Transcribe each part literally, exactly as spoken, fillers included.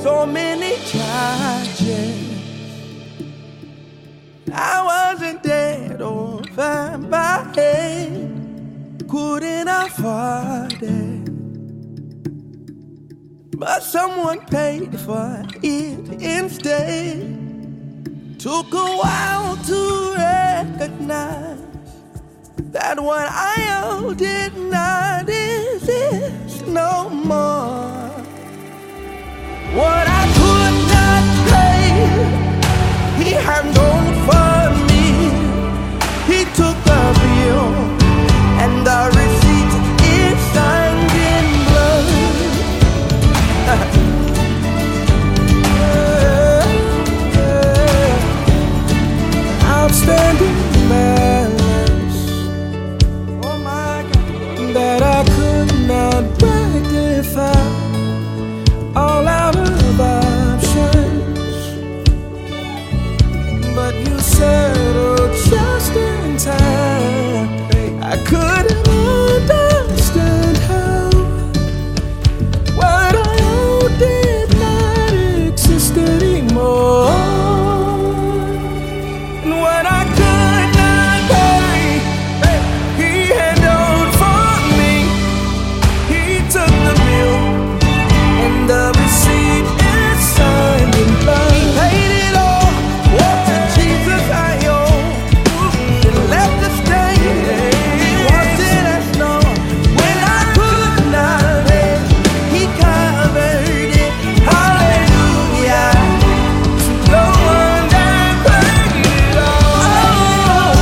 so many charges. I wasn't dead or fine by head, couldn't afford it, but someone paid for it instead. Took a while to recognize that what I owe did not exist no more. What I could not pay, he handled for me. He took the bill, and the receipt is signed in blood. Outstanding balance, oh my God, that I could not rectify. All out of options, but you settled just in time. I couldn't understand how what I owe did not exist anymore. And what I could not pay, he handled for me. He took the bill, and the receipt is signed in blood. He paid it all. What to Jesus I owe. And left the stain. He wasn't as snow. When I could not pay, he covered it. Hallelujah. No one that paid it all.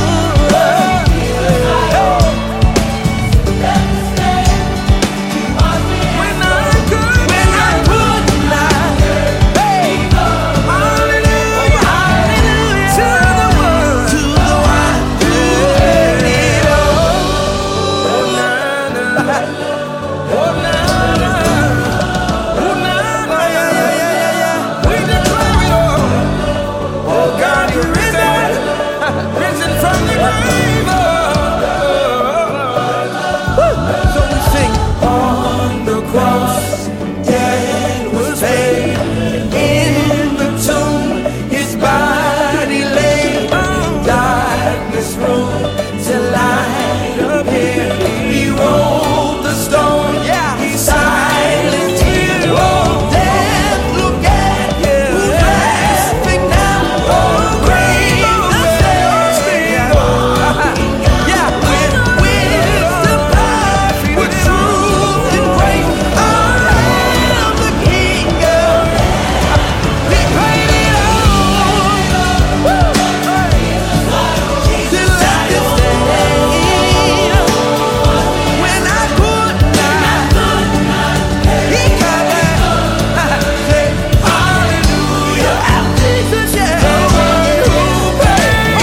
When I could when I could not pay, hallelujah, hallelujah, to the one, to the one who paid it all. Oh na na, oh na na, oh na na, yeah yeah yeah yeah yeah. We declare it all. Oh God, you're risen, risen from the grave. So we sing on the cross, death was paid. In the tomb, his body lay. Darkness ruled till light appeared. He rolled the stone, yeah. He silenced tears. Oh, death, look at you, who's laughing now? Oh, grave, the same. Yeah, with wisdom, power, with truth and grace. I am the King of. He paid it all. Woo! Till I could stand. When I could not, he covered. Say hallelujah, Jesus, yeah. Who paid?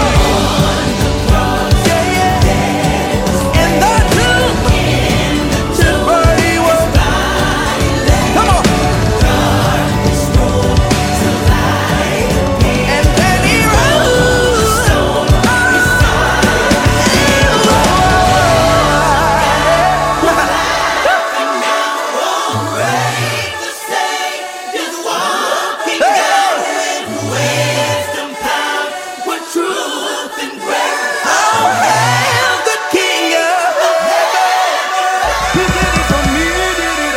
Yeah, yeah. In the tomb, his body was. Come on. And then he rose. I am the King of heaven. He did it for me, did it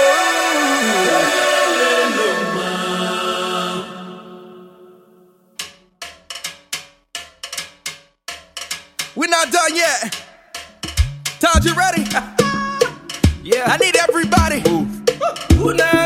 all. We're not done yet. Todd, you ready? Yeah. I need everybody. Move. Ooh, nah.